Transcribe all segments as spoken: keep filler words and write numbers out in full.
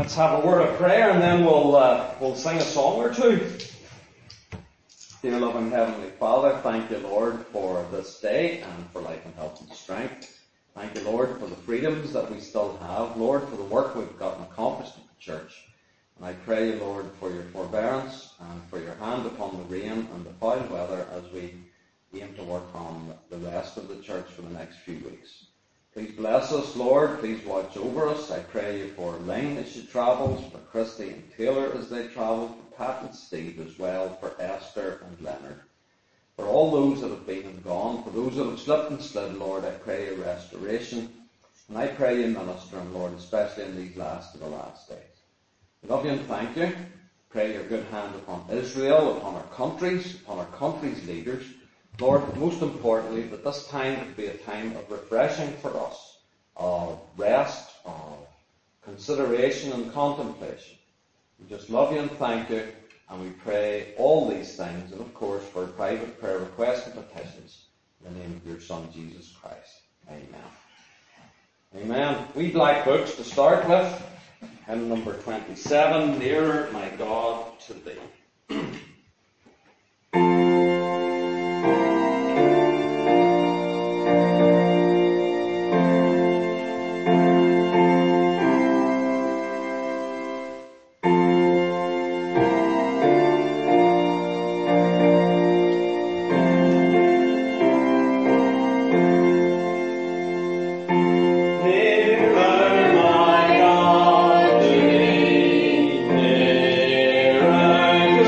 Let's have a word of prayer and then we'll uh, we'll sing a song or two. Dear loving Heavenly Father, thank you, Lord, for this day and for life and health and strength. Thank you, Lord, for the freedoms that we still have. Lord, for the work we've gotten accomplished in the church. And I pray, Lord, for your forbearance and for your hand upon the rain and the foul weather as we aim to work on the rest of the church for the next few weeks. Please bless us, Lord. Please watch over us. I pray you for Lynn as she travels, for Christy and Taylor as they travel, for Pat and Steve as well, for Esther and Leonard. For all those that have been and gone, for those that have slipped and slid, Lord, I pray your restoration. And I pray you minister, and Lord, especially in these last of the last days. We love you and thank you. Pray your good hand upon Israel, upon our countries, upon our country's leaders. Lord, most importantly, that this time would be a time of refreshing for us, of rest, of consideration and contemplation. We just love you and thank you, and we pray all these things, and of course for private prayer requests and petitions, in the name of your Son, Jesus Christ. Amen. Amen. We black books to start with, hymn number twenty-seven, Nearer My God to Thee. Nearer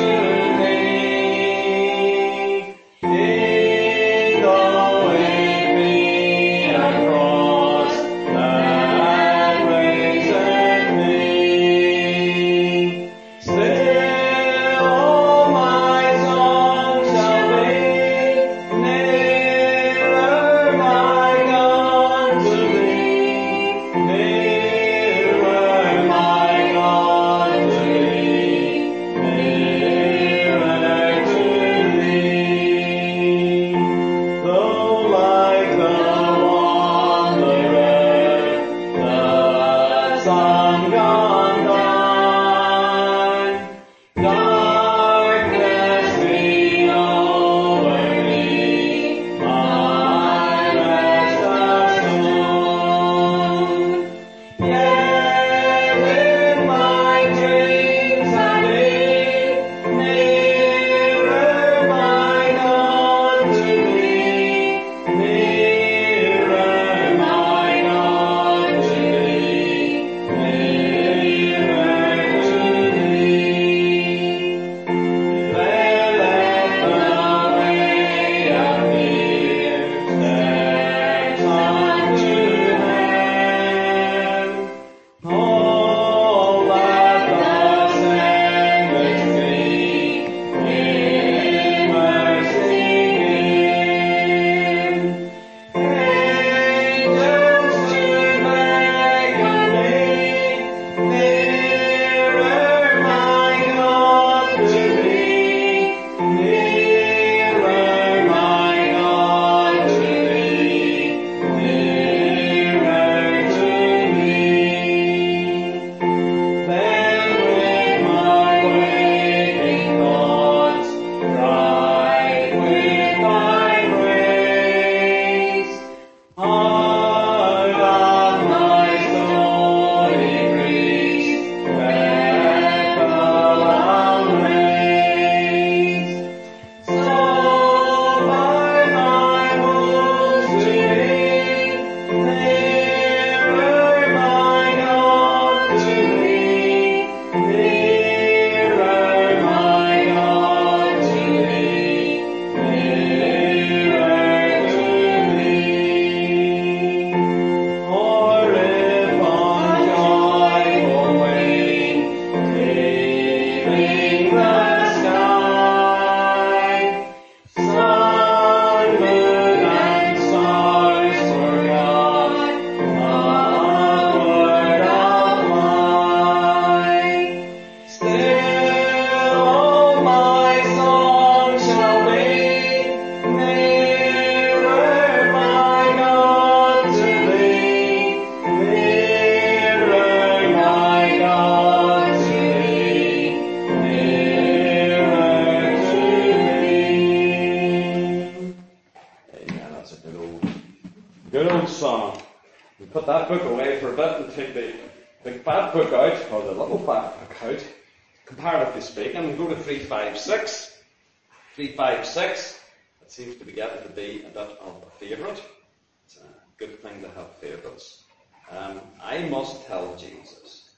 it and take the big fat book out, or the little fat book out, comparatively speaking, and go to three five six. three five six, it seems to be getting to be a bit of a favourite. It's a good thing to have favourites. Um, I must tell Jesus.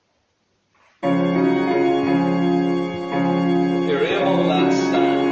If you're able, let's stand.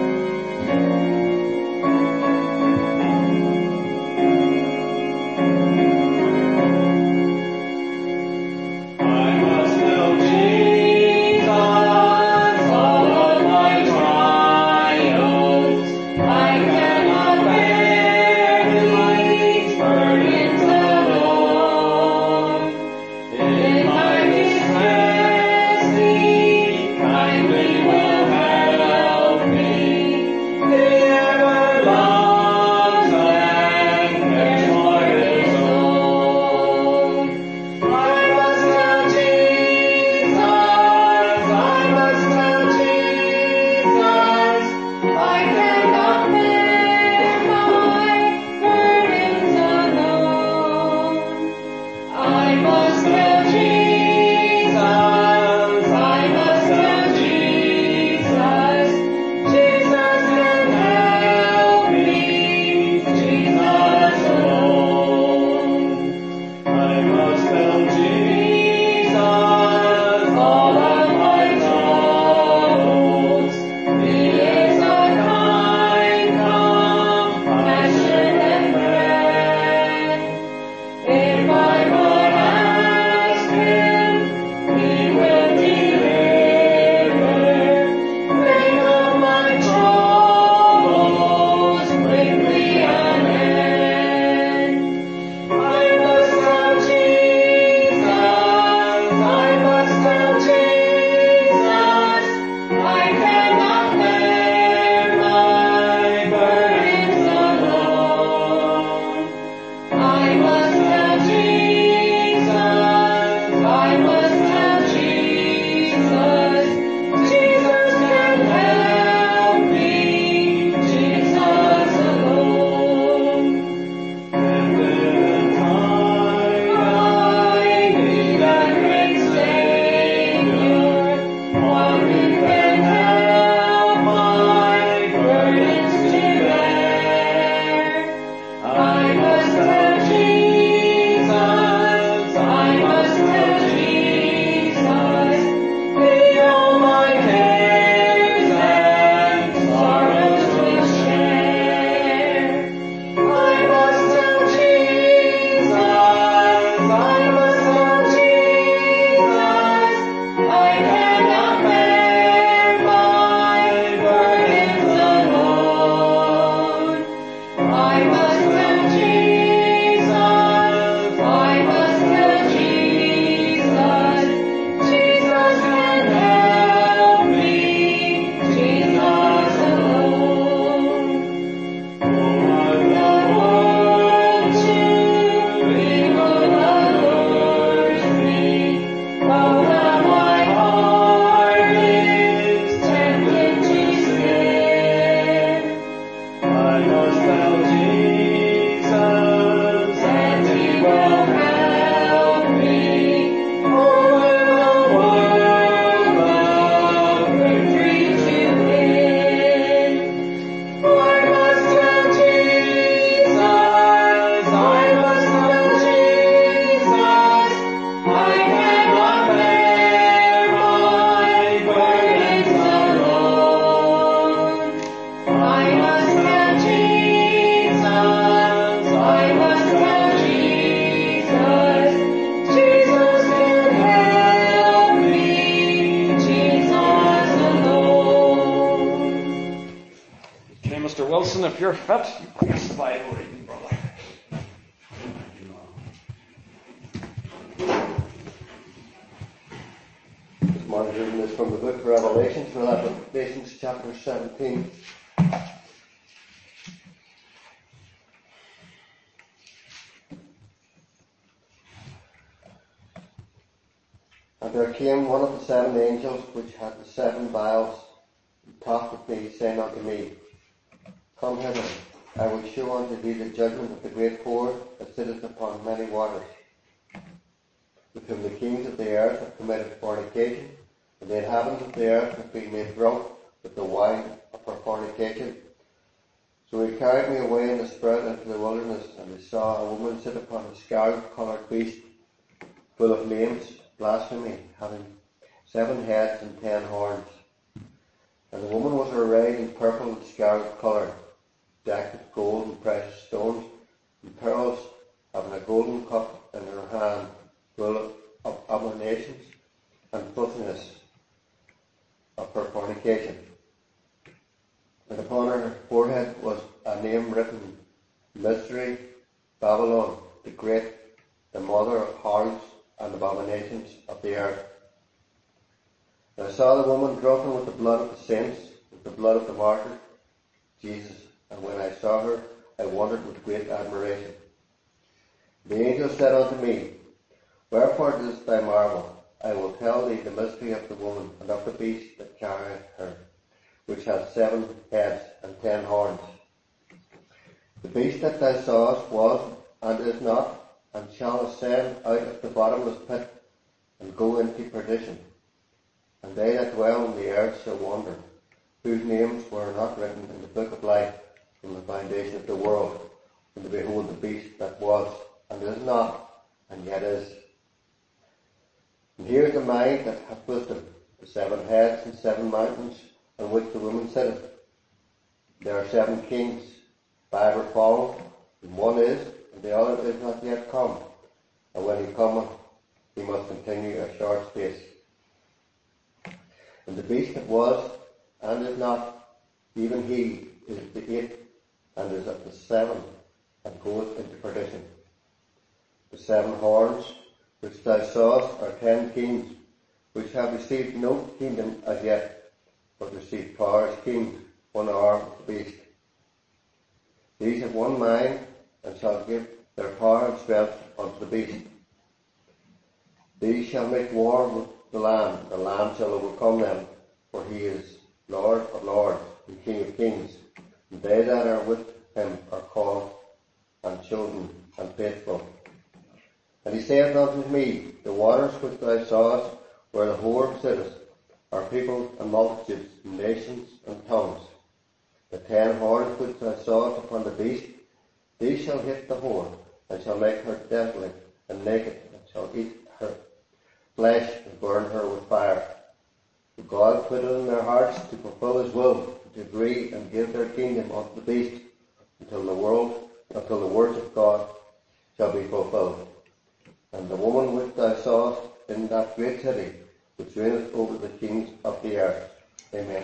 If you're fit, you pass the Bible reading, brother. This morning's reading is from the book of Revelation, from Revelation chapter seventeen. And there came one of the seven angels which had the seven vials, and talked with me, saying unto me, Come hither, I will show unto thee the judgment of the great whore that sitteth upon many waters, with whom the kings of the earth have committed fornication, and the inhabitants of the earth have been made drunk with the wine of her fornication. So he carried me away in the spirit into the wilderness, and I saw a woman sit upon a scarlet-coloured beast, full of names, blasphemy, having seven heads and ten horns. And the woman was arrayed in purple and scarlet colour, decked with gold and precious stones, and pearls, having a golden cup in her hand, full of abominations and filthiness of her fornication. And upon her forehead was a name written, Mystery, Babylon, the Great, the mother of harlots and abominations of the earth. And I saw the woman drunken with the blood of the saints, with the blood of the martyrs, Jesus. And when I saw her, I wondered with great admiration. The angel said unto me, Wherefore dost thou marvel? I will tell thee the mystery of the woman and of the beast that carrieth her, which hath seven heads and ten horns. The beast that thou sawest was, and is not, and shall ascend out of the bottomless pit, and go into perdition. And they that dwell on the earth shall wonder, whose names were not written in the book of life from the foundation of the world, and to behold the beast that was, and is not, and yet is. And here is the mind that hath wisdom, the seven heads and seven mountains, on which the woman sitteth. There are seven kings, five are fallen, and one is, and the other is not yet come. And when he cometh, he must continue a short space. And the beast that was, and is not, even he is the eighth, and is of the seven, and goeth into perdition. The seven horns which thou sawest are ten kings, which have received no kingdom as yet, but receive power as kings, one hour of the beast. These have one mind, and shall give their power and strength unto the beast. These shall make war with the Lamb, and the Lamb shall overcome them, for he is Lord of lords and King of kings, and they that are with him are called and chosen and faithful. And he saith unto me, The waters which thou sawest, where the whore sitteth, are people and multitudes, and nations and tongues. The ten horns which thou sawest upon the beast, these shall hit the whore, and shall make her desolate and naked, and shall eat her flesh and burn her with fire. For God put it in their hearts to fulfill his will, to agree and give their kingdom unto the beast, until the world, until the words of God shall be fulfilled. And the woman which thou sawest in that great city, which reigneth over the kings of the earth. Amen.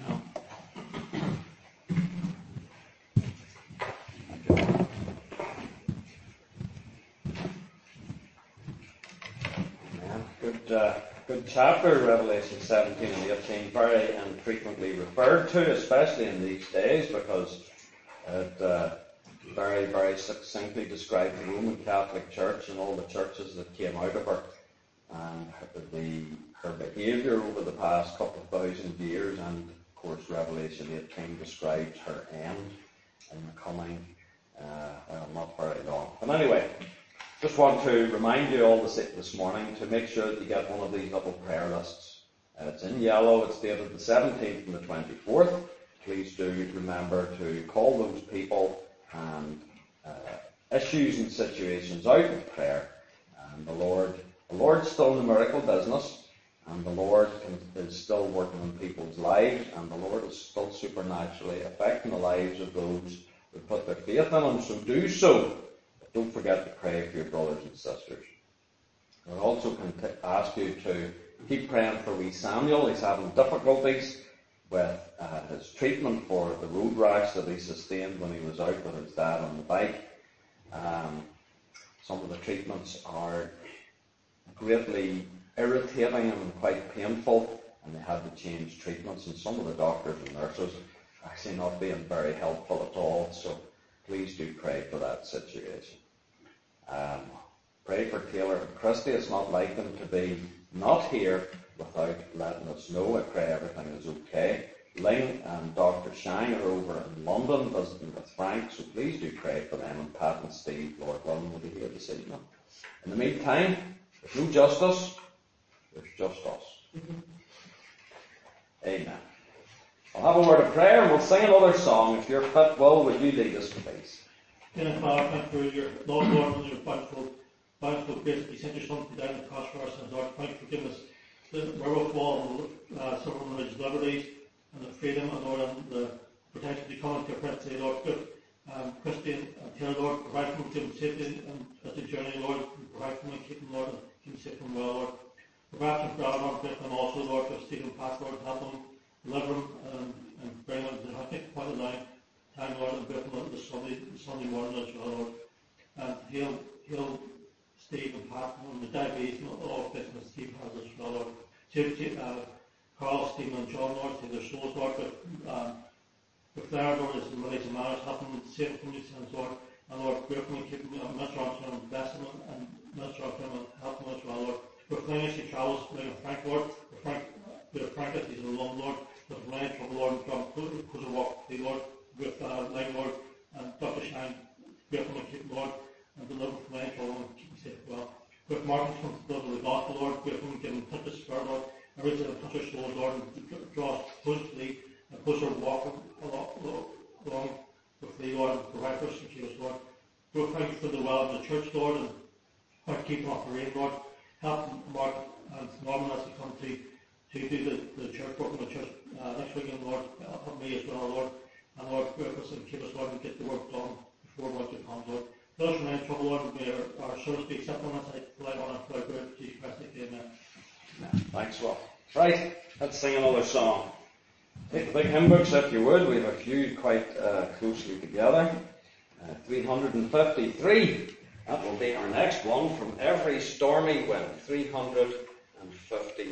Good, uh, good chapter, Revelation seventeen and eighteen, very infrequently referred to, especially in these days, because it uh, very, very succinctly described the Roman Catholic Church and all the churches that came out of her, and the, her behaviour over the past couple of thousand years, and of course Revelation eighteen describes her end in the coming, uh, well, not very long. But anyway, just want to remind you all this, this morning to make sure that you get one of these little prayer lists. Uh, it's in yellow, it's dated the seventeenth and the twenty-fourth. Please do remember to call those people and uh, issues and situations out in prayer. And the Lord, the Lord's still in the miracle business, and the Lord can, is still working in people's lives, and the Lord is still supernaturally affecting the lives of those who put their faith in Him. So do so. Don't forget to pray for your brothers and sisters. I also can t- ask you to keep praying for wee Samuel. He's having difficulties with uh, his treatment for the road rash that he sustained when he was out with his dad on the bike. Um, some of the treatments are greatly irritating and quite painful, and they had to change treatments, and some of the doctors and nurses are actually not being very helpful at all. So please do pray for that situation. Um, pray for Taylor and Christy. It's not like them to be not here without letting us know. I pray everything is okay. Ling and Doctor Shang are over in London visiting with Frank, so please do pray for them, and Pat and Steve, Lord willing, will be here this evening. In the meantime, There's no justice, there's just us. Amen. I'll have a word of prayer and we'll sing another song. If you're fit, Will, would you lead us, please? Dear Father, thank you for your Lord, Lord, and your bountiful, bountiful grace that you sent your Son to die on the cross for us, and Lord, thank you for giving us the wherewithal and uh, civil and religious liberties and the freedom, and Lord, and the protection to come into your presence today, Lord. Good. Um, Christian and Taylor, Lord, provide for them, keep them safe and as they journey, Lord, provide for them and keep them, Lord, and keep them safe and well, Lord. Provide for them, Lord, with them also, Lord, to Stephen Pass, Lord, help them, deliver them, um, and bring them to the happy point of line. Time, Lord, and give them the Sunday, the Sunday morning as well, Lord. And heal, heal Steve and Pat, and the diabetes and all of this that Steve has as well, Lord. Save uh, Carl, Stephen and John, Lord, save their souls, Lord, with, um, with their, Lord, as the Malaysian marriage, help them save them from these sins, Lord. And Lord, grip them and keep them, uh, Mister Armstrong, and bless them, and Mister Armstrong, and help them as well, Lord. With Frank as he travels, with Frank, Lord, with Frank, with Frank as he's alone, Lord, with Ryan trouble, Lord, and John, close a walk, Lord. With uh, Leg, Lord, and Doctor Shine, grip them and keep them, Lord, and deliver from any trouble and keep them safe well. With Martin from the blood of the gospel, Lord, grip them and give them touch the spirit, Lord, and reach them touch our souls, Lord, and draw us close to thee, and closer walk along with thee, Lord, and provide for us and keep us, Lord. Lord, thank you for the well of the church, Lord, and Lord, keep them off the rain, Lord. Help Mark and Norman as they come to, to do the, the church work in the church uh, next weekend, Lord. Help me as well, Lord. And Lord, grip us and keep us, Lord, and get the work done before winter comes, Lord. Let us remain in trouble, Lord, and may our, our service be acceptable on sight, fly on and fly good, Jesus Christ, amen. Amen. Thanks, Will. Right, let's sing another song. Take the big hymn books if you would. We have a few quite uh, closely together. Uh, three hundred fifty-three. That will be our next one, From Every Stormy Wind. three hundred fifty-three.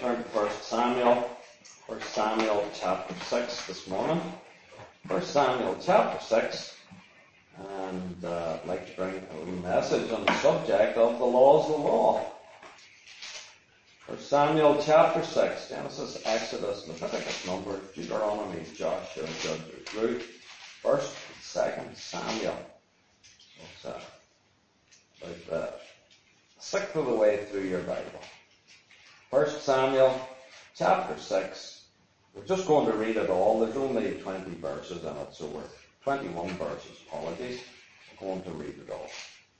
turn to First Samuel, First Samuel chapter six this morning. First Samuel chapter six, and uh, I'd like to bring a wee message on the subject of the laws of the law. First Samuel chapter six, Genesis, Exodus, Leviticus, Numbers, Deuteronomy, Joshua, Judges, Ruth, First and Second Samuel. So it's uh, about uh, a sixth of the way through your Bible. First Samuel chapter six. We're just going to read it all. There's only twenty verses in it, so we're twenty-one verses. Apologies. We're going to read it all.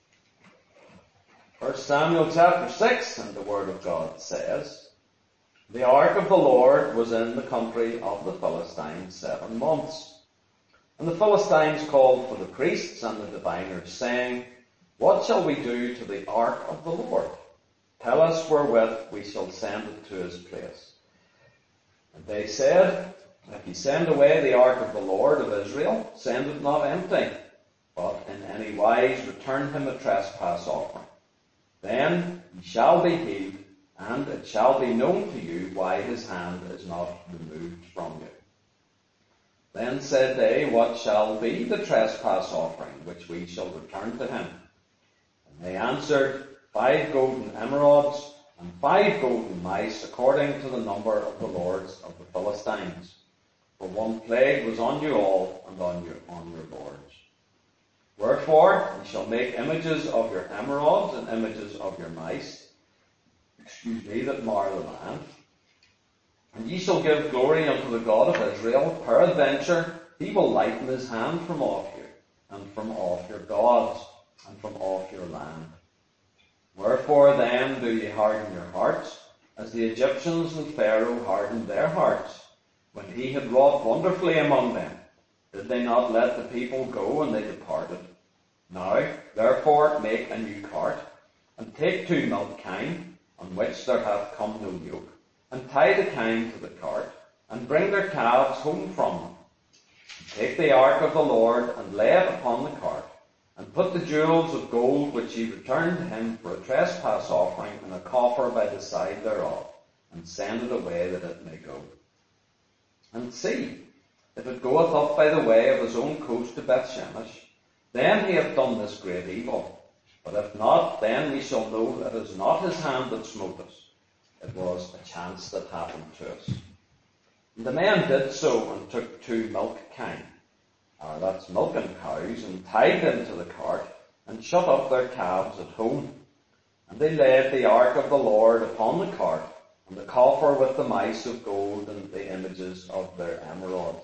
First Samuel chapter six, and the Word of God says, "The ark of the Lord was in the country of the Philistines seven months. And the Philistines called for the priests and the diviners, saying, What shall we do to the ark of the Lord? Tell us wherewith we shall send it to his place. And they said, If ye send away the ark of the Lord of Israel, send it not empty, but in any wise return him a trespass offering. Then ye shall be healed, and it shall be known to you why his hand is not removed from you. Then said they, What shall be the trespass offering which we shall return to him? And they answered, Five golden emerods, and five golden mice, according to the number of the lords of the Philistines. For one plague was on you all, and on your, on your lords. Wherefore ye shall make images of your emerods, and images of your mice, excuse me, that mar the land. And ye shall give glory unto the God of Israel. Peradventure he will lighten his hand from off you, and from off your gods, and from off your land. Wherefore then do ye harden your hearts, as the Egyptians and Pharaoh hardened their hearts, when he had wrought wonderfully among them? Did they not let the people go, and they departed? Now, therefore, make a new cart, and take two milk kine, on which there hath come no yoke, and tie the kine to the cart, and bring their calves home from them. And take the ark of the Lord, and lay it upon the cart, and put the jewels of gold which ye returned to him for a trespass offering in a coffer by the side thereof, and send it away that it may go. And see, if it goeth up by the way of his own coast to Bethshemesh, then he hath done this great evil. But if not, then we shall know that it is not his hand that smote us. It was a chance that happened to us." And the men did so, and took two milk kine, Uh, that's milking cows, and tied them to the cart, and shut up their calves at home. And they laid the ark of the Lord upon the cart, and the coffer with the mice of gold, and the images of their emerods.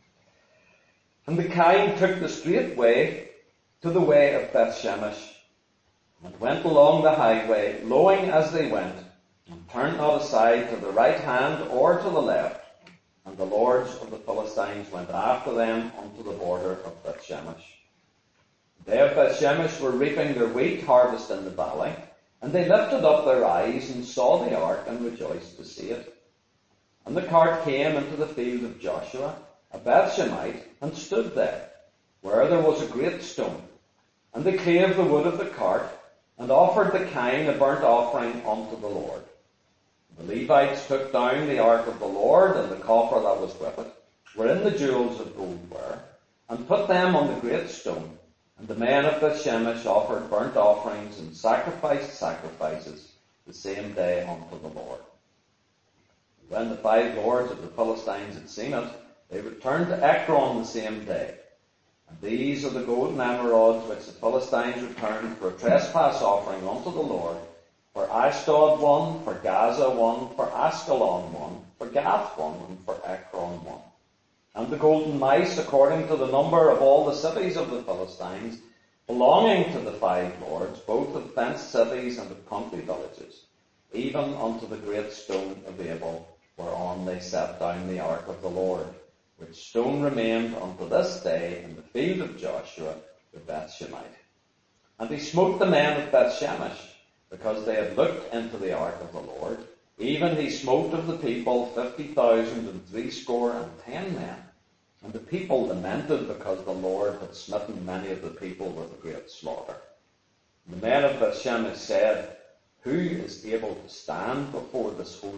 And the kine took the straight way to the way of Bethshemesh, and went along the highway, lowing as they went, and turned not aside to the right hand or to the left. And the lords of the Philistines went after them unto the border of Bethshemesh. They of Bethshemesh were reaping their wheat harvest in the valley, and they lifted up their eyes and saw the ark, and rejoiced to see it. And the cart came into the field of Joshua, a Bethshemite, and stood there, where there was a great stone. And they clave the wood of the cart, and offered the kine a burnt offering unto the Lord. The Levites took down the ark of the Lord, and the coffer that was with it, wherein the jewels of gold were, and put them on the great stone. And the men of Bethshemesh offered burnt offerings and sacrificed sacrifices the same day unto the Lord. And when the five lords of the Philistines had seen it, they returned to Ekron the same day. And these are the golden emerods which the Philistines returned for a trespass offering unto the Lord. For Ashdod one, for Gaza one, for Askelon one, for Gath one, and for Ekron one. And the golden mice, according to the number of all the cities of the Philistines, belonging to the five lords, both of fenced cities and of country villages, even unto the great stone of Abel, whereon they set down the ark of the Lord, which stone remained unto this day in the field of Joshua the Bethshemite. And he smote the men of Bethshemesh, because they had looked into the ark of the Lord. Even he smote of the people fifty thousand and threescore and ten men. And the people lamented because the Lord had smitten many of the people with a great slaughter. And the men of Bethshemesh said, Who is able to stand before this holy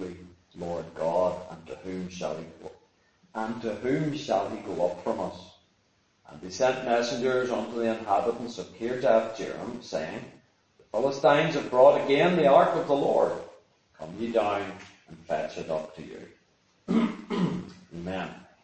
Lord God, and to whom shall he go? And to whom shall he go up from us? And they sent messengers unto the inhabitants of Kirjath Jearim, saying, The Philistines have brought again the ark of the Lord. Come ye down and fetch it up to you. Amen.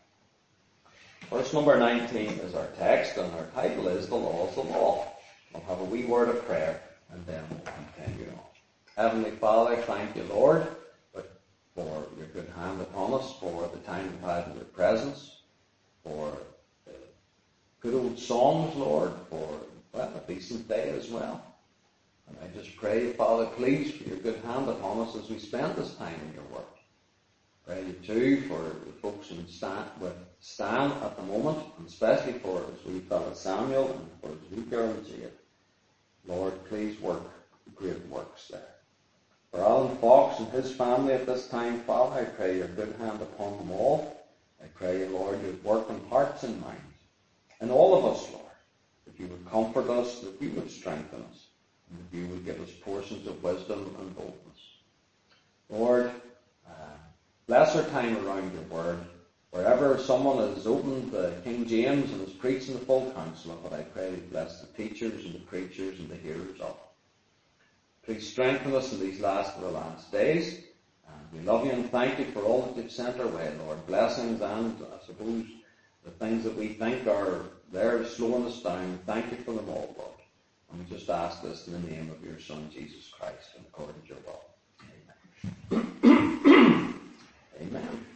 Verse number nineteen is our text, and our title is The Law of the Law. We'll have a wee word of prayer, and then we'll continue on. Heavenly Father, thank you, Lord, for your good hand upon us, for the time we've had in your presence, for the good old songs, Lord, for, well, a decent day as well. And I just pray, Father, please, for your good hand upon us as we spend this time in your word. Pray you too for the folks in Stan, with Stan at the moment, and especially for his wee fellow Samuel and for his wee girl Jade. Lord, please work great works there. For Alan Fox and his family at this time, Father, I pray your good hand upon them all. I pray, Lord, you'd work in hearts and minds, and all of us, Lord, that you would comfort us, that you would strengthen us, and that you would give us portions of wisdom and boldness. Lord, uh, bless our time around your word. Wherever someone has opened the King James and is preaching the full counsel of it, I pray you bless the teachers and the preachers and the hearers of it. Please strengthen us in these last of the last days. And we love you and thank you for all that you've sent our way, Lord. Blessings and, I suppose, the things that we think are there slowing us down. Thank you for them all, Lord. And we just ask this in the name of your Son, Jesus Christ, and according to your will. Amen. Amen.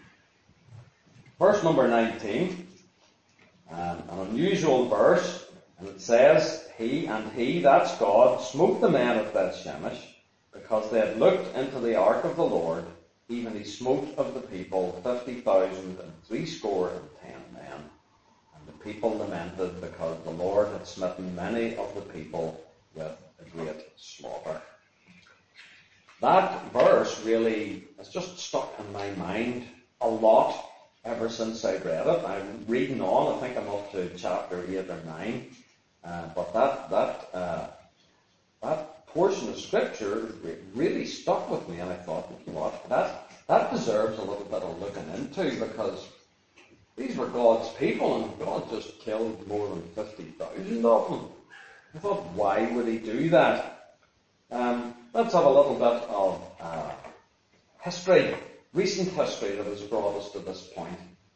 Verse number nineteen, um, an unusual verse, and it says, He and he, that's God, smote the men of Bethshemesh, because they had looked into the ark of the Lord, even he smote of the people fifty thousand and threescore and ten men. And the people lamented, because the Lord had smitten many of the people with a great slaughter. That verse really has just stuck in my mind a lot ever since I read it. I'm reading on, I think I'm up to chapter eight or nine. Uh, but that that uh, that portion of scripture really stuck with me, and I thought, you know what, that that deserves a little bit of looking into, because these were God's people, and God just killed more than fifty thousand of them. I thought, why would He do that? Um, let's have a little bit of uh, history, recent history that has brought us to this point.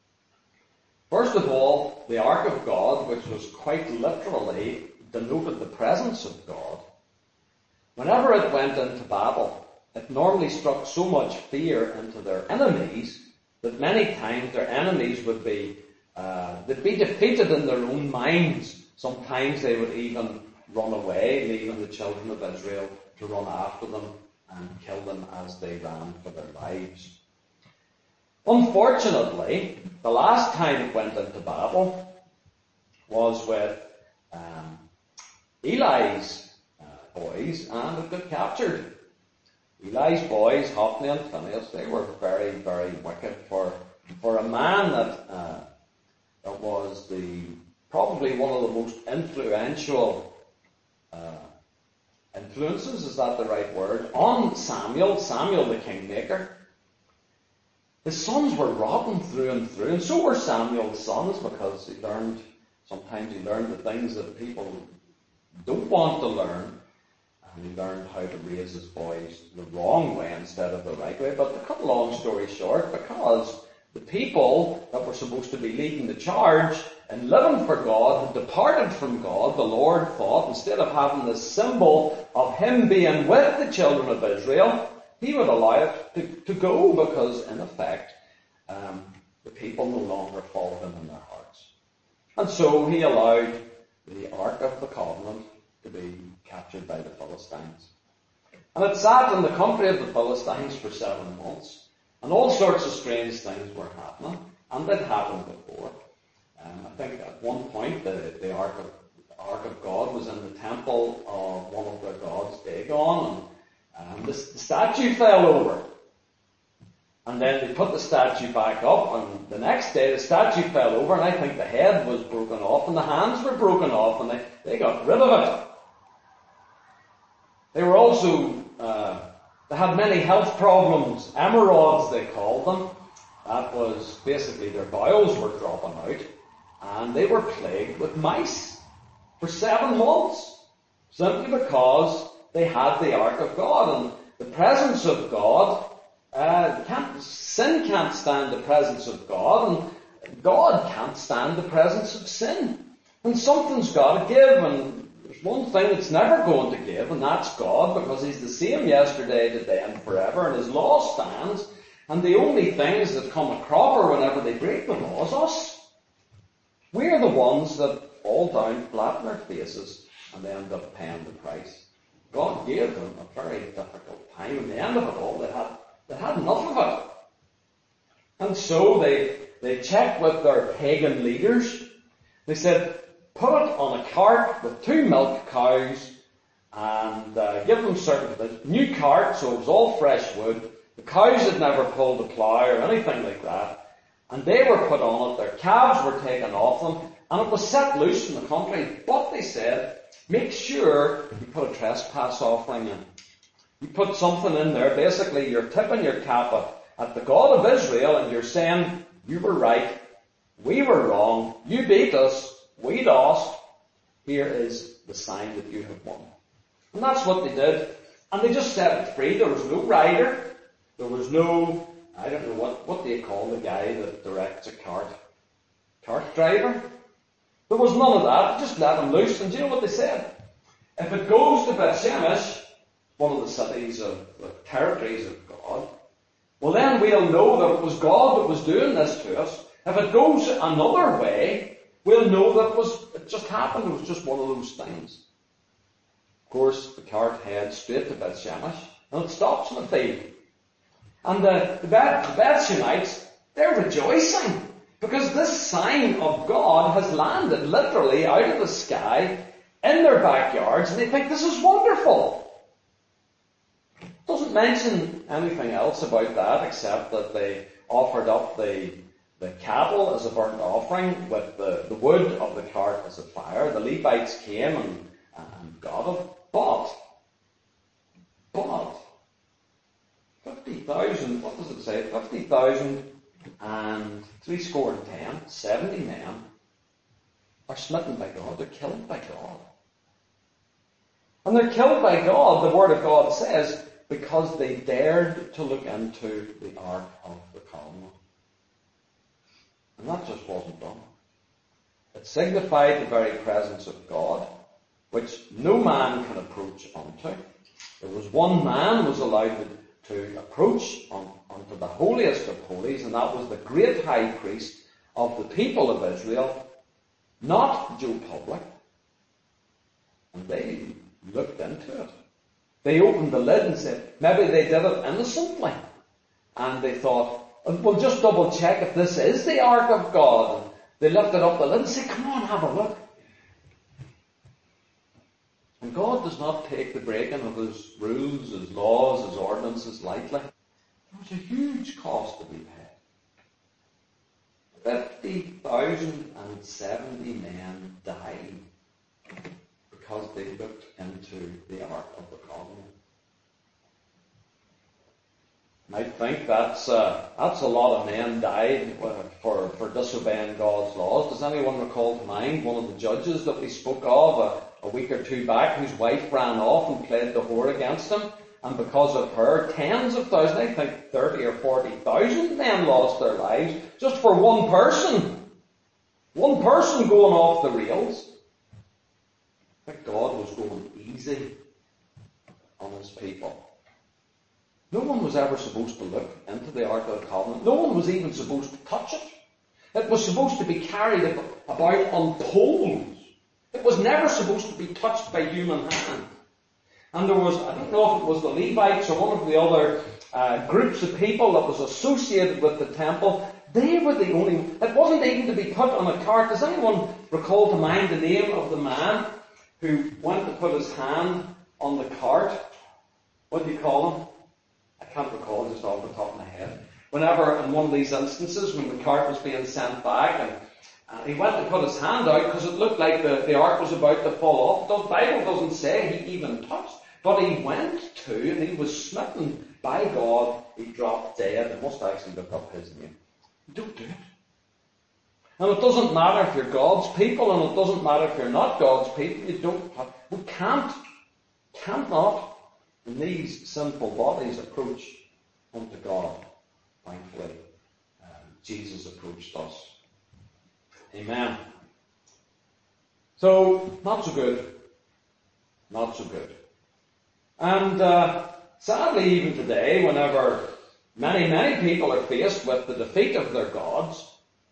First of all, the Ark of God, which was quite literally denoted the presence of God, whenever it went into battle, it normally struck so much fear into their enemies that many times their enemies would be, uh, they'd be defeated in their own minds. Sometimes they would even run away, leaving the children of Israel to run after them and kill them as they ran for their lives. Unfortunately, the last time it went into battle was with um, Eli's uh, boys, and it got captured. Eli's boys, Hophni and Phinehas, they were very, very wicked for for a man that uh, that was the probably one of the most influential uh, influences, is that the right word, on Samuel, Samuel the kingmaker. His sons were rotten through and through, and so were Samuel's sons, because he learned, sometimes he learned the things that people don't want to learn, and he learned how to raise his boys the wrong way instead of the right way. But to cut a long story short, because the people that were supposed to be leading the charge and living for God had departed from God, the Lord thought, instead of having this symbol of Him being with the children of Israel, He would allow it to, to go, because in effect, um, the people no longer followed Him in their hearts. And so He allowed the Ark of the Covenant to be captured by the Philistines. And it sat in the country of the Philistines for seven months, and all sorts of strange things were happening, and they'd happened before. Um, I think at one point the, the Ark of, the Ark of God was in the temple of one of their gods, Dagon, and Um, the, the statue fell over. And then they put the statue back up, and the next day the statue fell over, and I think the head was broken off, and the hands were broken off, and they, they got rid of it. They were also uh, They had many health problems, emerods they called them. That was basically their bowels were dropping out. And they were plagued with mice for seven months. Simply because they had the Ark of God. And the presence of God, uh, can't, sin can't stand the presence of God. And God can't stand the presence of sin. And something's got to give. And there's one thing that's never going to give, and that's God, because He's the same yesterday, today, and forever, and His law stands. And the only things that come a cropper whenever they break the law is us. We're the ones that fall down flat on their faces and they end up paying the price. God gave them a very difficult time. In the end of it all, they had, they had enough of it. And so they, they checked with their pagan leaders. They said, put it on a cart with two milk cows and uh, give them certain things. New cart, so it was all fresh wood. The cows had never pulled a plough or anything like that. And they were put on it. Their calves were taken off them. And it was set loose in the country. But they said, make sure you put a trespass offering in. You put something in there. Basically, you're tipping your cap at, at the God of Israel and you're saying, you were right. We were wrong. You beat us. We lost. Here is the sign that you have won. And that's what they did. And they just set it free. There was no rider. There was no, I don't know, what, what do you call the guy that directs a cart? Cart driver? There was none of that. Just let him loose. And do you know what they said? If it goes to Beth Shemesh, one of the cities of the territories of God, well then we'll know that it was God that was doing this to us. If it goes another way, we'll know that it was, it just happened. It was just one of those things. Of course, the cart heads straight to Beth Shemesh, and it stops in the field. And the, the Beth Shemites, they're rejoicing because this sign of God has landed literally out of the sky in their backyards, and they think this is wonderful. It doesn't mention anything else about that except that they offered up the, the cattle as a burnt offering with the, the wood of the cart as a fire. The Levites came and, and got it. But, but, fifty thousand, what does it say? fifty thousand and three score and ten, seventy men are smitten by God. They're killed by God. And they're killed by God, the Word of God says, because they dared to look into the Ark of the Covenant. And that just wasn't done. It signified the very presence of God, which no man can approach unto. There was one man who was allowed to to approach on, onto the holiest of holies, and that was the great high priest of the people of Israel, not Joe Public. And they looked into it. They opened the lid and said, maybe they did it innocently. And they thought, we'll just double check if this is the Ark of God. And they lifted up the lid and said, come on, have a look. And God does not take the breaking of His rules, His laws, His ordinances lightly. There was a huge cost to be paid. Fifty thousand and seventy men died because they looked into the Ark of the Covenant. I think that's uh, that's a lot of men died for, for disobeying God's laws. Does anyone recall to mind one of the judges that we spoke of a, a week or two back, whose wife ran off and played the whore against him, and because of her, tens of thousands, I think thirty or forty thousand men lost their lives just for one person. One person going off the rails. I think God was going easy on His people. No one was ever supposed to look into the Ark of the Covenant. No one was even supposed to touch it. It was supposed to be carried about on poles. It was never supposed to be touched by human hand. And there was, I don't know if it was the Levites or one of the other uh, groups of people that was associated with the temple. They were the only, it wasn't even to be put on a cart. Does anyone recall to mind the name of the man who went to put his hand on the cart? What do you call him? I can't recall just off the top of my head. Whenever, in one of these instances, when the cart was being sent back, and, and he went to put his hand out because it looked like the, the ark was about to fall off. The Bible doesn't say he even touched, but he went two, and he was smitten by God, he dropped dead. It must actually look up his name. Don't do it. And it doesn't matter if you're God's people, and it doesn't matter if you're not God's people. You don't have, we can't, can't not, in these sinful bodies, approach unto God. Thankfully, um, Jesus approached us. Amen. So, not so good. Not so good. And uh, sadly, even today, whenever many, many people are faced with the defeat of their gods,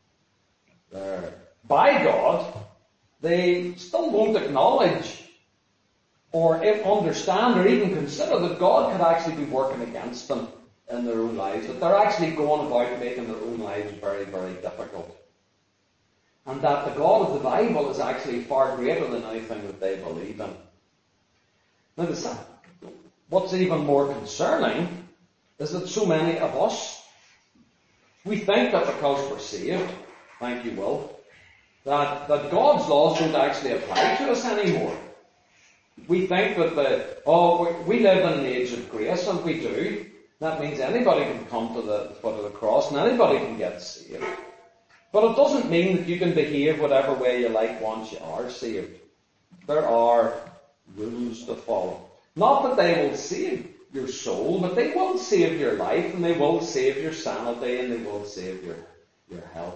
uh, by God, they still won't acknowledge or if understand or even consider that God could actually be working against them in their own lives, that they're actually going about making their own lives very, very difficult. And that the God of the Bible is actually far greater than anything that they believe in. Now, the, what's even more concerning is that so many of us, we think that because we're saved, thank you, Will, that, that God's laws don't actually apply to us anymore. We think that the, oh, we live in an age of grace, and we do. That means anybody can come to the foot of the cross and anybody can get saved. But it doesn't mean that you can behave whatever way you like once you are saved. There are rules to follow. Not that they will save your soul, but they will save your life, and they will save your sanity, and they will save your, your health.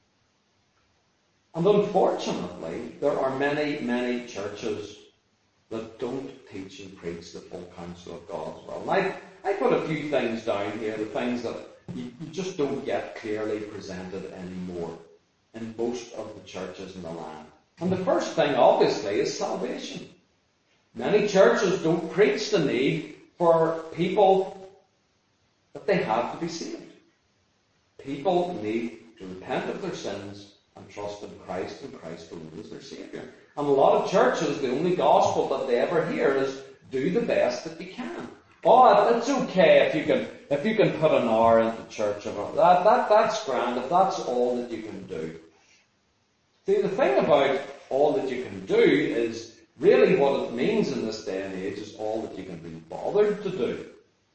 And unfortunately, there are many, many churches that don't teach and preach the full counsel of God as well. And I, I put a few things down here, the things that you, you just don't get clearly presented anymore in most of the churches in the land. And the first thing, obviously, is salvation. Many churches don't preach the need for people that they have to be saved. People need to repent of their sins and trust in Christ and Christ alone as their Saviour. And a lot of churches, the only gospel that they ever hear is, do the best that you can. Oh, it's okay if you can if you can put an hour into church. Or that, that, that's grand, if that's all that you can do. See, the thing about all that you can do is really what it means in this day and age is all that you can be bothered to do.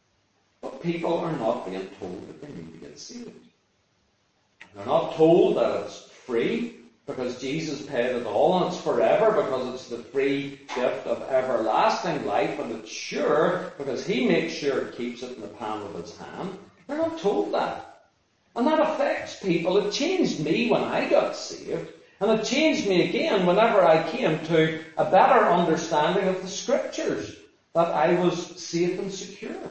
But people are not being told that they need to get saved. They're not told that it's free because Jesus paid it all, and it's forever because it's the free gift of everlasting life, and it's sure because He makes sure it keeps it in the palm of His hand. They're not told that. And that affects people. It changed me when I got saved, and it changed me again whenever I came to a better understanding of the Scriptures, that I was safe and secure.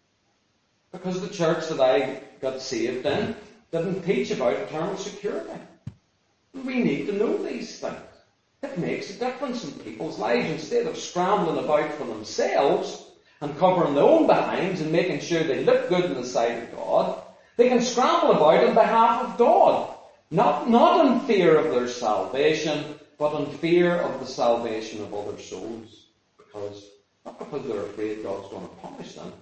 Because the church that I got saved in didn't teach about eternal security. We need to know these things. It makes a difference in people's lives. Instead of scrambling about for themselves and covering their own behinds and making sure they look good in the sight of God, they can scramble about on behalf of God. Not, not in fear of their salvation, but in fear of the salvation of other souls. Because, not because they're afraid God's going to punish them,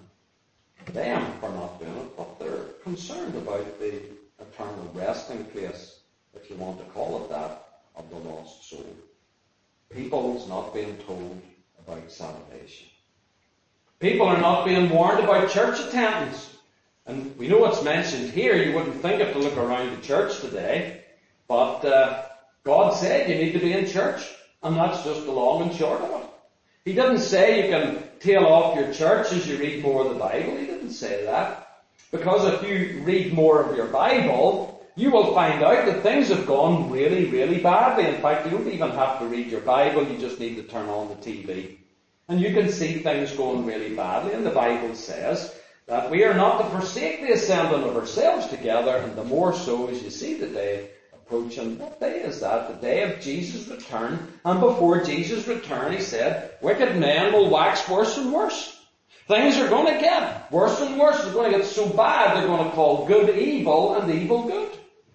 them for not doing it, but they're concerned about the eternal resting place, if you want to call it that, of the lost soul. People's not being told about salvation. People are not being warned about church attendance. And we know it's mentioned here. You wouldn't think it to look around the church today. But uh, God said you need to be in church. And that's just the long and short of it. He didn't say you can tail off your church as you read more of the Bible. He didn't say that. Because if you read more of your Bible, you will find out that things have gone really, really badly. In fact, you don't even have to read your Bible. You just need to turn on the T V. And you can see things going really badly. And the Bible says that we are not to forsake the assembling of ourselves together, and the more so as you see the day approaching. What day is that? The day of Jesus' return. And before Jesus' return, He said, wicked men will wax worse and worse. Things are going to get worse and worse. They're going to get so bad, they're going to call good evil and evil good.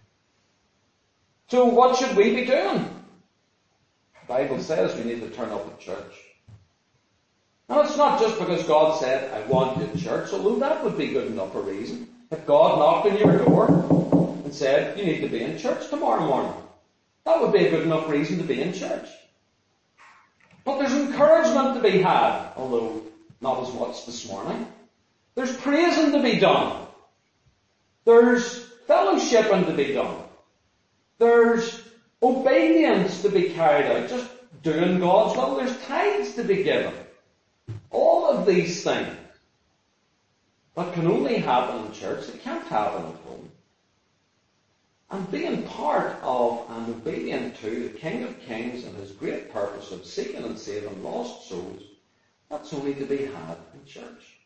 So what should we be doing? The Bible says we need to turn up at church. Now it's not just because God said, I want you at church, although that would be good enough a reason. If God knocked on your door and said, you need to be in church tomorrow morning, that would be a good enough reason to be in church. But there's encouragement to be had, although not as much this morning. There's praising to be done. There's fellowshipping to be done. There's obedience to be carried out, just doing God's will. There's tithes to be given. All of these things that can only happen in church, they can't happen at home. And being part of and obedient to the King of Kings and his great purpose of seeking and saving lost souls, that's only to be had in church.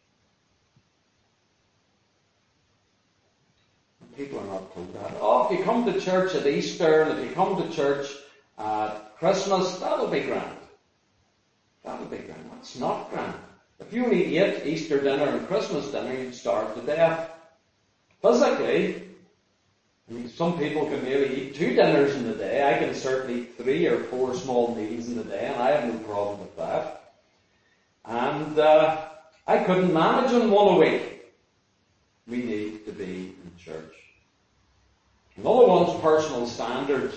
And people are not told that. Oh, if you come to church at Easter and if you come to church at Christmas, that'll be grand. That'll be grand. That's not grand. If you only ate Easter dinner and Christmas dinner, you'd starve to death. Physically, I mean, some people can maybe eat two dinners in a day. I can certainly eat three or four small meals in a day, and I have no problem with that. And uh, I couldn't manage on one a week. We need to be in church. Another one's personal standards.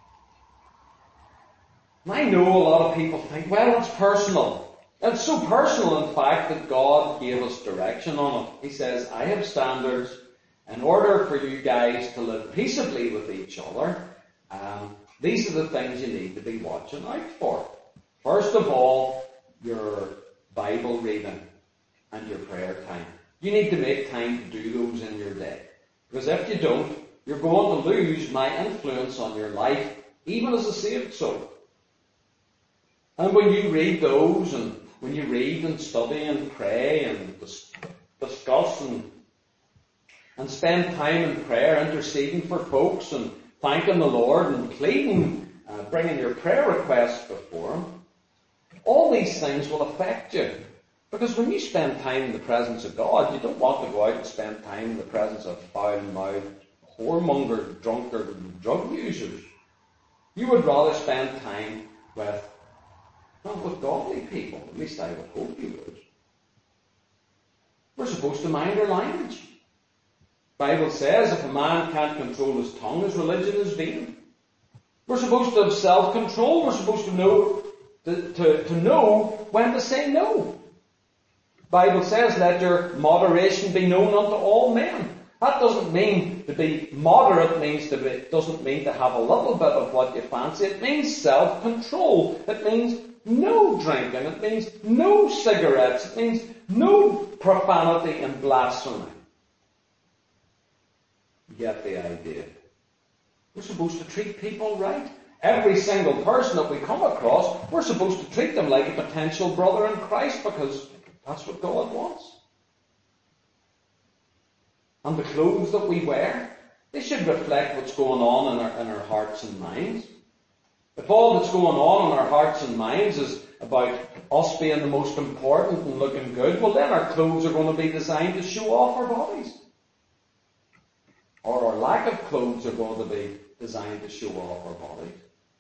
And I know a lot of people think, well, it's personal. It's so personal, in fact, that God gave us direction on it. He says, I have standards in order for you guys to live peaceably with each other. Um, these are the things you need to be watching out for. First of all, your Bible reading and your prayer time. You need to make time to do those in your day. Because if you don't, you're going to lose my influence on your life, even as a saved soul. And when you read those, and when you read and study and pray and dis- discuss and, and spend time in prayer, interceding for folks and thanking the Lord and pleading, uh, bringing your prayer requests before Him, all these things will affect you. Because when you spend time in the presence of God, you don't want to go out and spend time in the presence of foul-mouthed, whoremongers, drunkards, and drug users. You would rather spend time with Not with godly people. At least I would hope you would. We're supposed to mind our language. The Bible says if a man can't control his tongue, his religion is vain. We're supposed to have self-control. We're supposed to know to, to, to know when to say no. The Bible says, let your moderation be known unto all men. That doesn't mean to be moderate, means to be, doesn't mean to have a little bit of what you fancy. It means self-control. It means no drinking. It means no cigarettes. It means no profanity and blasphemy. You get the idea. We're supposed to treat people right. Every single person that we come across, we're supposed to treat them like a potential brother in Christ, because that's what God wants. And the clothes that we wear, they should reflect what's going on in our, in our hearts and minds. If all that's going on in our hearts and minds is about us being the most important and looking good, well then our clothes are going to be designed to show off our bodies. Or our lack of clothes are going to be designed to show off our bodies.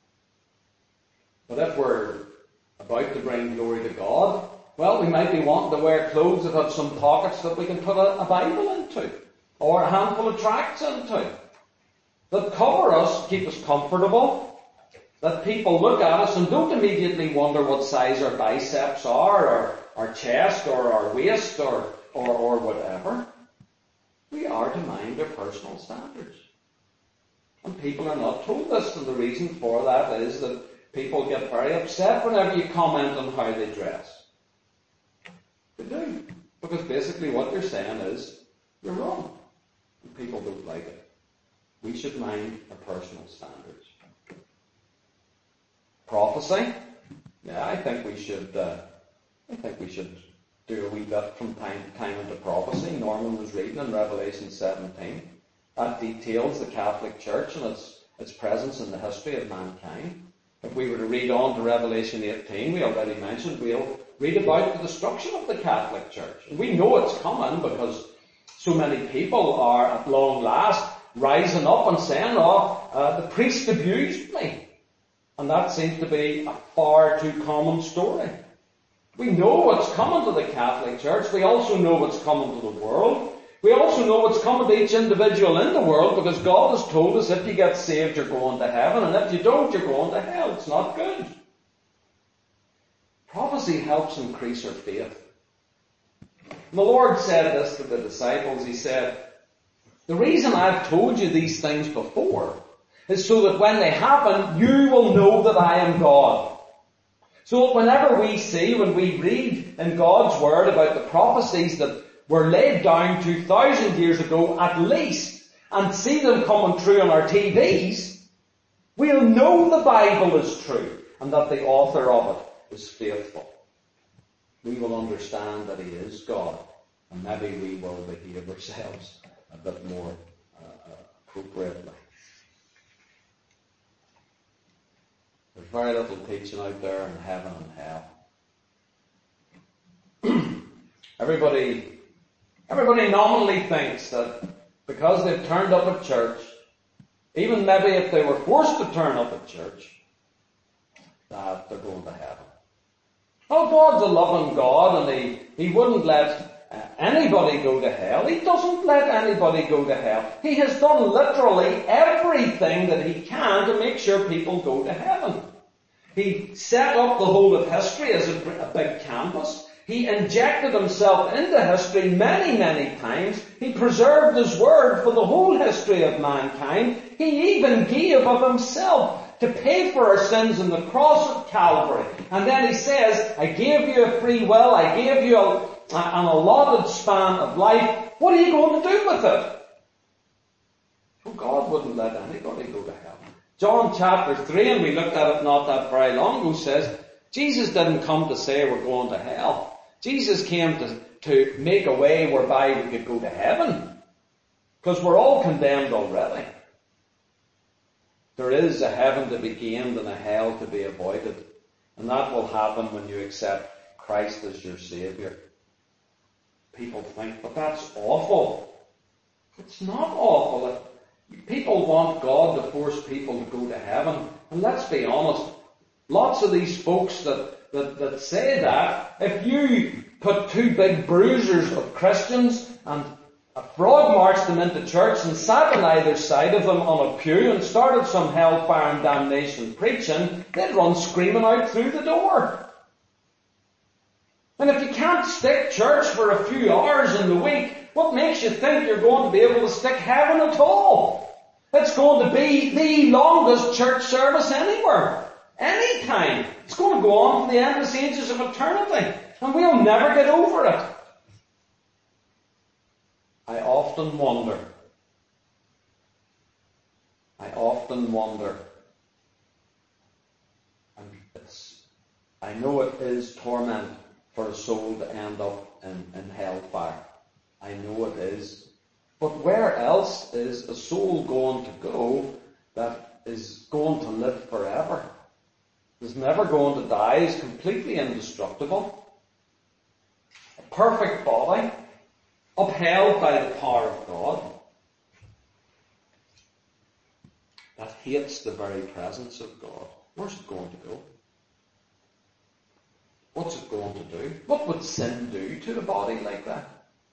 But if we're about to bring glory to God, well, we might be wanting to wear clothes that have some pockets that we can put a, a Bible into, or a handful of tracts into, that cover us, keep us comfortable, that people look at us and don't immediately wonder what size our biceps are, or our chest, or our waist, or, or, or whatever. We are to mind our personal standards. And people are not told this, and the reason for that is that people get very upset whenever you comment on how they dress. They do. Because basically what they're saying is, you're wrong. And people don't like it. We should mind our personal standards. Prophecy. Yeah, I think we should, uh, I think we should do a wee bit from time to time into prophecy. Norman was reading in Revelation seventeen. That details the Catholic Church and its, its presence in the history of mankind. If we were to read on to Revelation eighteen, we already mentioned, we'll read about the destruction of the Catholic Church. And we know it's coming because so many people are at long last rising up and saying, oh, uh, the priest abused me. And that seems to be a far too common story. We know what's coming to the Catholic Church. We also know what's coming to the world. We also know what's coming to each individual in the world, because God has told us if you get saved, you're going to heaven, and if you don't, you're going to hell. It's not good. Prophecy helps increase our faith. And the Lord said this to the disciples. He said, the reason I've told you these things before is so that when they happen, you will know that I am God. So whenever we see, when we read in God's Word about the prophecies that were laid down two thousand years ago at least, and see them coming true on our T Vs, we'll know the Bible is true and that the author of it is faithful. We will understand that He is God, and maybe we will behave ourselves a bit more uh, appropriately. There's very little teaching out there in heaven and hell. everybody, everybody nominally thinks that because they've turned up at church, even maybe if they were forced to turn up at church, that they're going to heaven. Oh, God's a loving God, and He, He wouldn't let uh, anybody go to hell. He doesn't let anybody go to hell. He has done literally everything that He can to make sure people go to heaven. He set up the whole of history as a, a big canvas. He injected Himself into history many, many times. He preserved His Word for the whole history of mankind. He even gave of Himself to pay for our sins on the cross of Calvary. And then He says, I gave you a free will, I gave you a, an allotted span of life. What are you going to do with it? Well, God wouldn't let anybody go to hell. John chapter three, and we looked at it not that very long ago, says, Jesus didn't come to say we're going to hell. Jesus came to, to make a way whereby we could go to heaven. Because we're all condemned already. There is a heaven to be gained and a hell to be avoided. And that will happen when you accept Christ as your Saviour. People think, but that's awful. It's not awful. People want God to force people to go to heaven. And let's be honest, lots of these folks that, that, that say that, if you put two big bruisers of Christians and frog marched them into church and sat on either side of them on a pew and started some hellfire and damnation preaching, they'd run screaming out through the door. And if you can't stick church for a few hours in the week, what makes you think you're going to be able to stick heaven at all? It's going to be the longest church service anywhere. Anytime. It's going to go on for the endless ages of eternity. And we'll never get over it. I often wonder, I often wonder, and it's, I know it is torment for a soul to end up in, in hellfire. I know it is. But where else is a soul going to go that is going to live forever? Is never going to die, is completely indestructible. A perfect body, upheld by the power of God, that hates the very presence of God. Where's it going to go? What's it going to do? What would sin do to a body like that?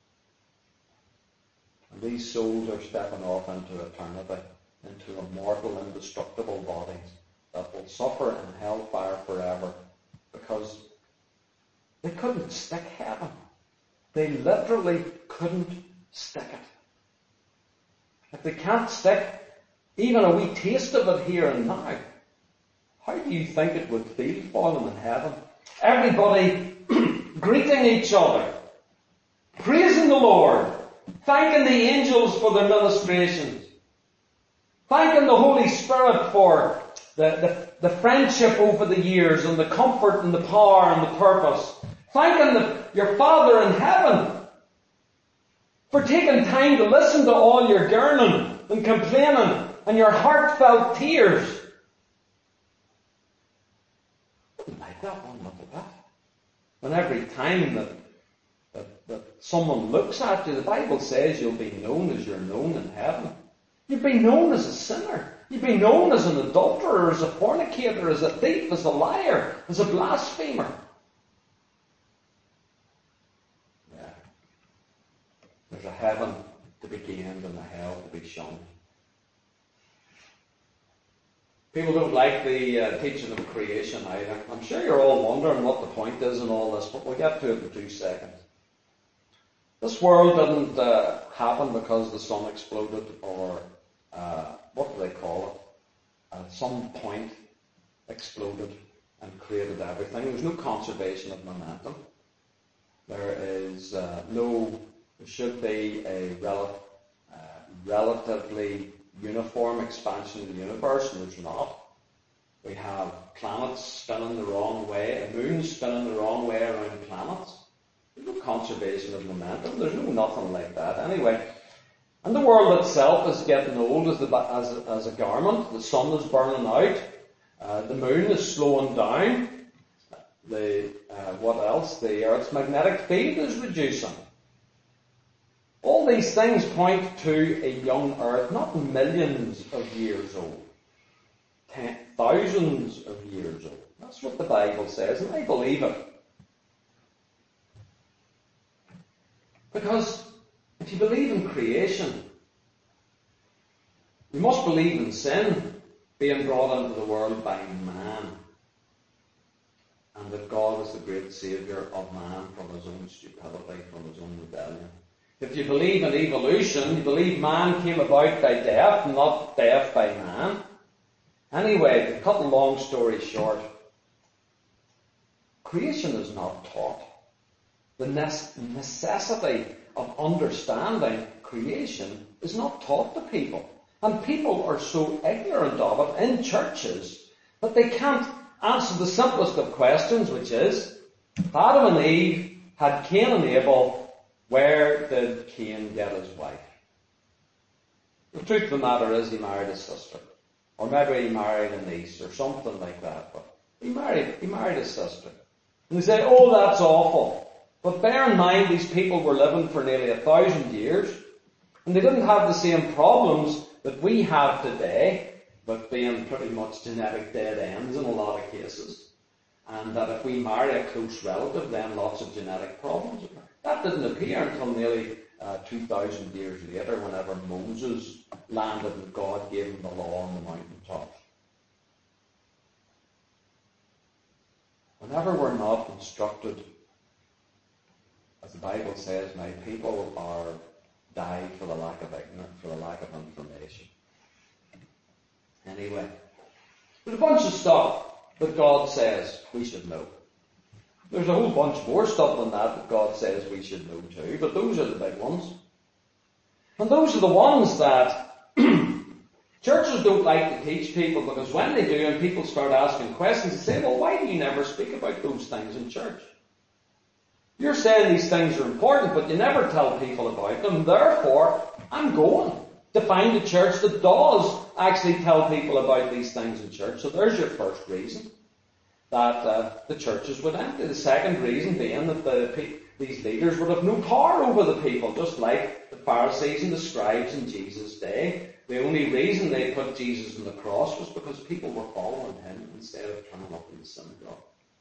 And these souls are stepping off into eternity, into immortal, indestructible bodies that will suffer in hellfire forever because they couldn't stick heaven. They literally couldn't stick it. If they can't stick even a wee taste of it here and now, how do you think it would feel for them in heaven? Everybody greeting each other, praising the Lord, thanking the angels for their ministrations, thanking the Holy Spirit for the, the, the friendship over the years and the comfort and the power and the purpose, thanking the, your Father in heaven for taking time to listen to all your yearning and complaining and your heartfelt tears. Wouldn't like that one little bit. And every time that, that, that someone looks at you, the Bible says you'll be known as you're known in heaven. You'll be known as a sinner. You'll be known as an adulterer, as a fornicator, as a thief, as a liar, as a blasphemer. Yeah. There's a heaven to be gained and a hell to be shunned. People don't like the uh, teaching of creation either. I'm sure you're all wondering what the point is in all this, but we'll get to it in two seconds. This world didn't uh, happen because the sun exploded or, uh, what do they call it? At some point exploded and created everything. There's no conservation of momentum. There is uh, no, there should be a rel- uh, relatively uniform expansion of the universe, and there's not. We have planets spinning the wrong way, a moon spinning the wrong way around planets. There's no conservation of momentum. There's no nothing like that anyway. And the world itself is getting old as, the, as, a, as a garment. The sun is burning out. Uh, the moon is slowing down. The uh, what else? The Earth's magnetic field is reducing. All these things point to a young Earth, not millions of years old, ten, thousands of years old. That's what the Bible says, and I believe it. Because if you believe in creation, you must believe in sin being brought into the world by man, and that God is the great Saviour of man from his own stupidity, from his own rebellion. If you believe in evolution, you believe man came about by death, not death by man. Anyway, to cut a long story short, creation is not taught. The necessity of understanding creation is not taught to people. And people are so ignorant of it in churches that they can't answer the simplest of questions, which is, Adam and Eve had Cain and Abel. Where did Cain get his wife? The truth of the matter is he married his sister. Or maybe he married a niece or something like that. But he married, he married his sister. And they say, oh, that's awful. But bear in mind, these people were living for nearly a thousand years. And they didn't have the same problems that we have today, with being pretty much genetic dead ends in a lot of cases. And that if we marry a close relative, then lots of genetic problems occur. That didn't appear until nearly uh, two thousand years later, whenever Moses landed and God gave him the law on the mountaintop. Whenever we're not instructed, as the Bible says, my people are died for the lack of ignorance, for the lack of information. Anyway, there's a bunch of stuff that God says we should know. There's a whole bunch more stuff than that that God says we should know too, but those are the big ones. And those are the ones that churches don't like to teach people, because when they do and people start asking questions, they say, well, why do you never speak about those things in church? You're saying these things are important, but you never tell people about them. Therefore, I'm going to find a church that does actually tell people about these things in church. So there's your first reason that uh, the churches would empty. The second reason being that the, these leaders would have no power over the people, just like the Pharisees and the scribes in Jesus' day. The only reason they put Jesus on the cross was because people were following him instead of turning up in the synagogue.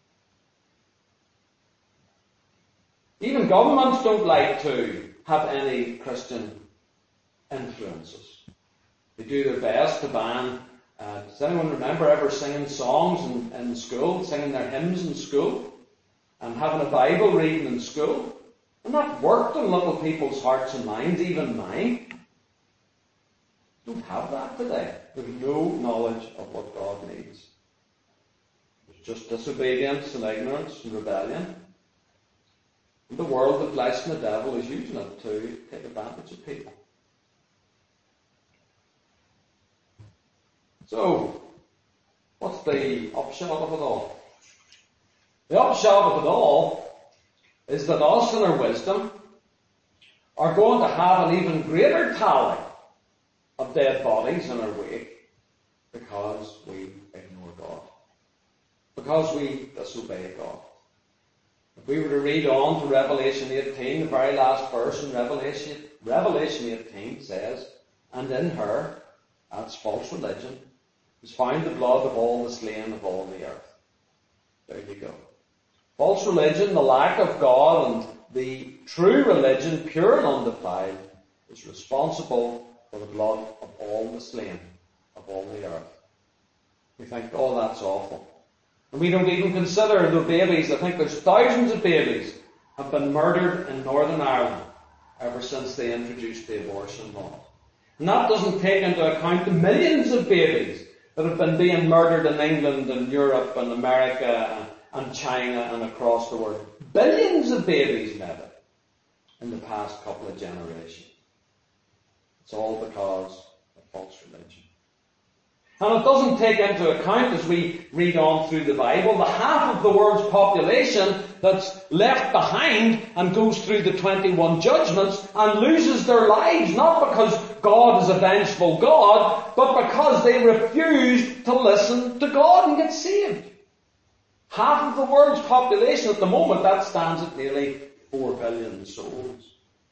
Even governments don't like to have any Christian influences. They do their best to ban. Uh, does anyone remember ever singing songs in, in school, singing their hymns in school, and having a Bible reading in school? And that worked in little people's hearts and minds, even mine. Don't have that today. There's no knowledge of what God needs. There's just disobedience and ignorance and rebellion. And the world, the flesh and the devil is using it to take advantage of people. So, what's the upshot of it all? The upshot of it all is that us in our wisdom are going to have an even greater tally of dead bodies in our wake because we ignore God. Because we disobey God. If we were to read on to Revelation eighteen, the very last verse in Revelation, Revelation eighteen says, and in her, that's false religion, is found the blood of all the slain of all the earth. There you go. False religion, the lack of God, and the true religion, pure and undefiled, is responsible for the blood of all the slain of all the earth. We think, oh, that's awful. And we don't even consider the babies. I think there's thousands of babies have been murdered in Northern Ireland. ever since they introduced the abortion law. And that doesn't take into account the millions of babies that have been being murdered in England and Europe and America and China and across the world. Billions of babies, maybe, in the past couple of generations. It's all because of false religion. And it doesn't take into account, as we read on through the Bible, the half of the world's population that's left behind and goes through the twenty-one judgments and loses their lives, not because God is a vengeful God, but because they refused to listen to God and get saved. Half of the world's population at the moment, that stands at nearly four billion souls.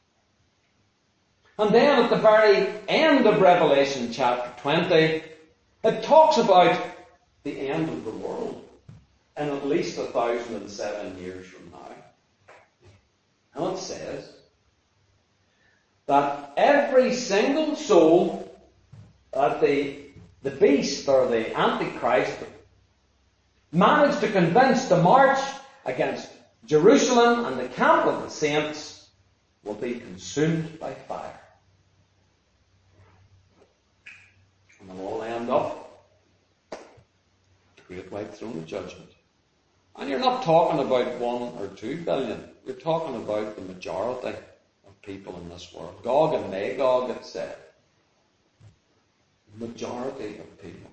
And then at the very end of Revelation chapter twenty, it talks about the end of the world in at least a thousand and seven years from now. And it says that every single soul that the, the beast or the Antichrist managed to convince to march against Jerusalem and the camp of the saints will be consumed by fire. And they'll all end up the great white throne of judgment. And you're not talking about one or two billion. You're talking about the majority of people in this world. Gog and Magog, it said. The majority of people.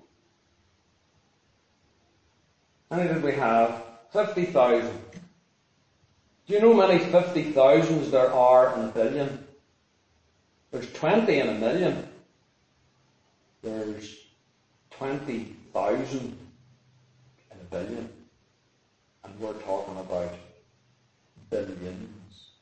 How many did we have? fifty thousand. Do you know how many fifty thousands there are in a billion? There's twenty in a million. There's twenty thousand in a billion. And we're talking about billions.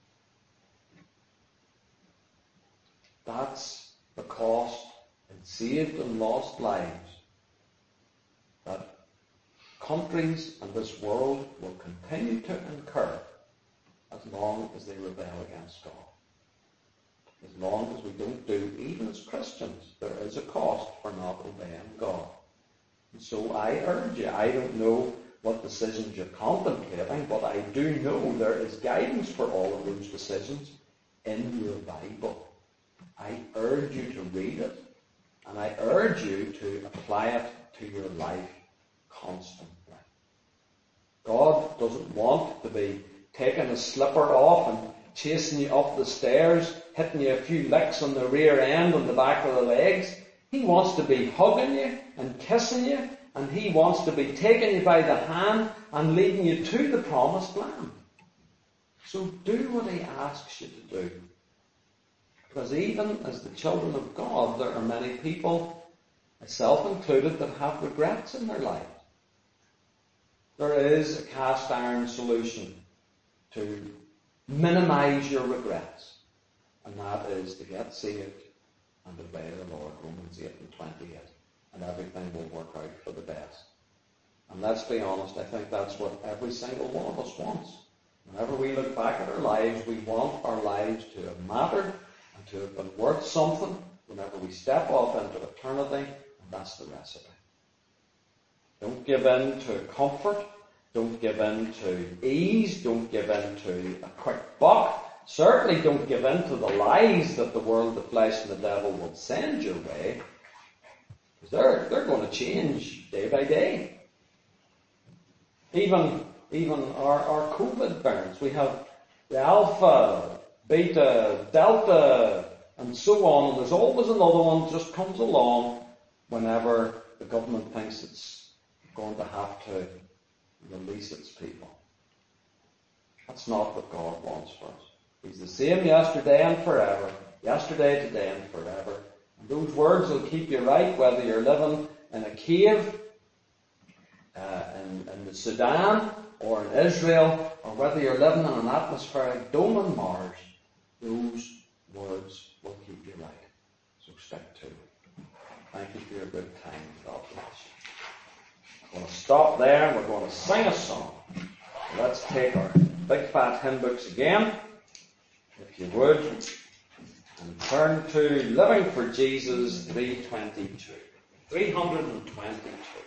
That's the cost in saved and lost lives that countries and this world will continue to incur as long as they rebel against God. As long as we don't do, even as Christians, there is a cost for not obeying God. And so I urge you, I don't know what decisions you're contemplating, but I do know there is guidance for all of those decisions in your Bible. I urge you to read it, and I urge you to apply it to your life constantly. God doesn't want to be taking a slipper off and chasing you up the stairs, hitting you a few licks on the rear end, on the back of the legs. He wants to be hugging you and kissing you, and He wants to be taking you by the hand and leading you to the promised land. So do what He asks you to do. Because even as the children of God, there are many people, myself included, that have regrets in their life. There is a cast iron solution to minimize your regrets, and that is to get saved and obey the Lord, Romans eight and twenty-eight, and everything will work out for the best. And let's be honest, I think that's what every single one of us wants. Whenever we look back at our lives, we want our lives to have mattered and to have been worth something whenever we step off into eternity, and that's the recipe. Don't give in to comfort. Don't give in to ease. Don't give in to a quick buck. Certainly don't give in to the lies that the world, the flesh, and the devil will send your way. Because they're, they're going to change day by day. Even, even our, our COVID variants. We have the Alpha, Beta, Delta, and so on. And there's always another one that just comes along whenever the government thinks it's going to have to release its people. That's not what God wants for us. He's the same yesterday and forever. Yesterday, today, and forever. And those words will keep you right whether you're living in a cave uh, in, in the Sudan or in Israel, or whether you're living in an atmospheric dome on Mars. Those words will keep you right. So stick to it. Thank you for your good time. God bless you. We're going to stop there and we're going to sing a song. So let's take our big fat hymn books again, if you would, and turn to Living for Jesus three twenty-two. three twenty-two.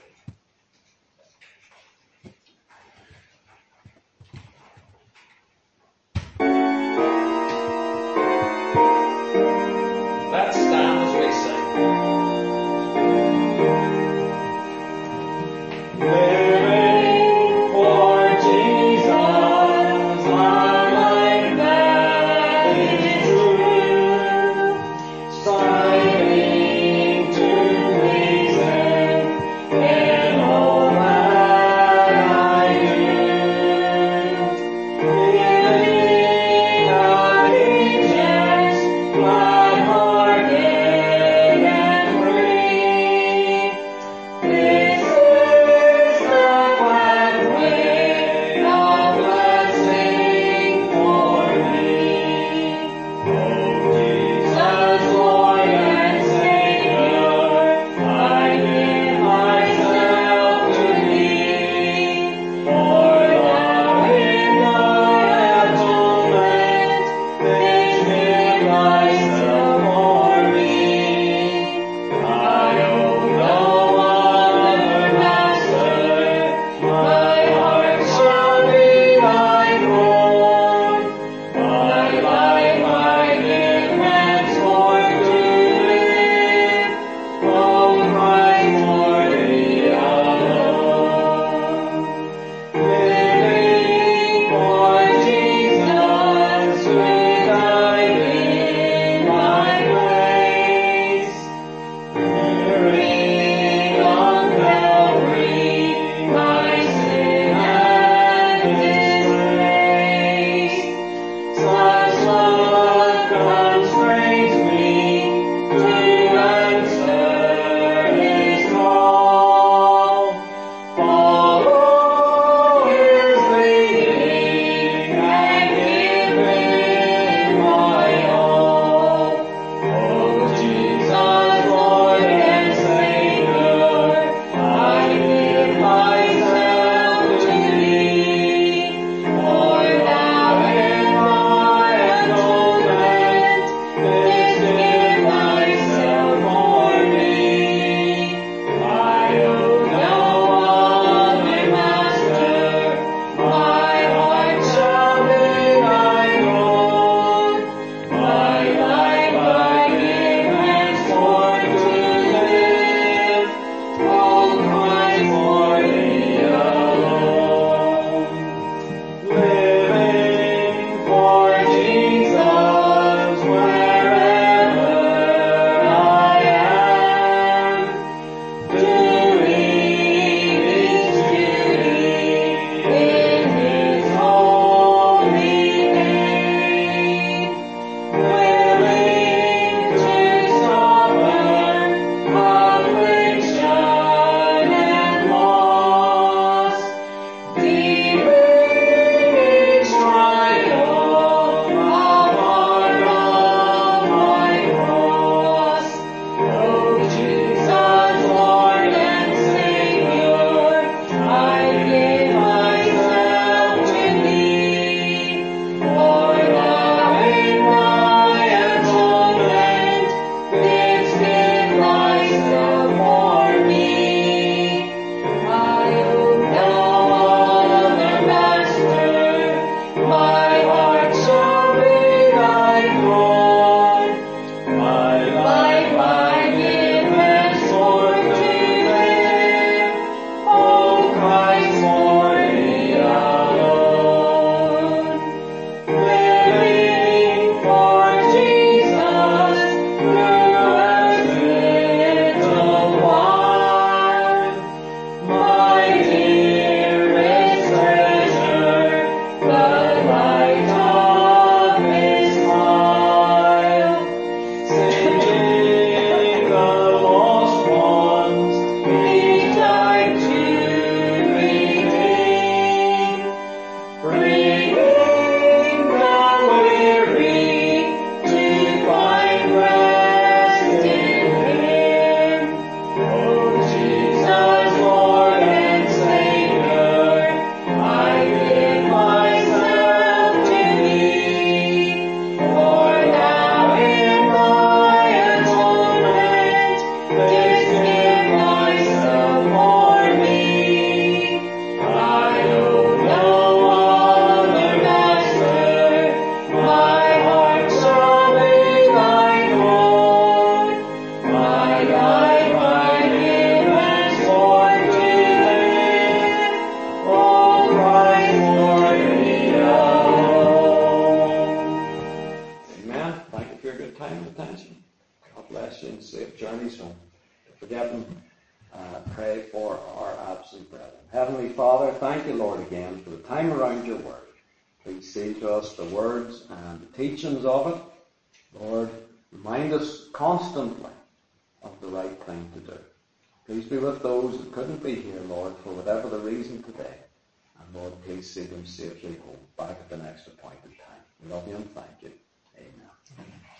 forgetting, uh, pray for our absent brethren. Heavenly Father, thank you, Lord, again for the time around your word. Please say to us the words and the teachings of it. Lord, remind us constantly of the right thing to do. Please be with those that couldn't be here, Lord, for whatever the reason today. And Lord, please see them safely home, back at the next appointed time. We love you and thank you. Amen.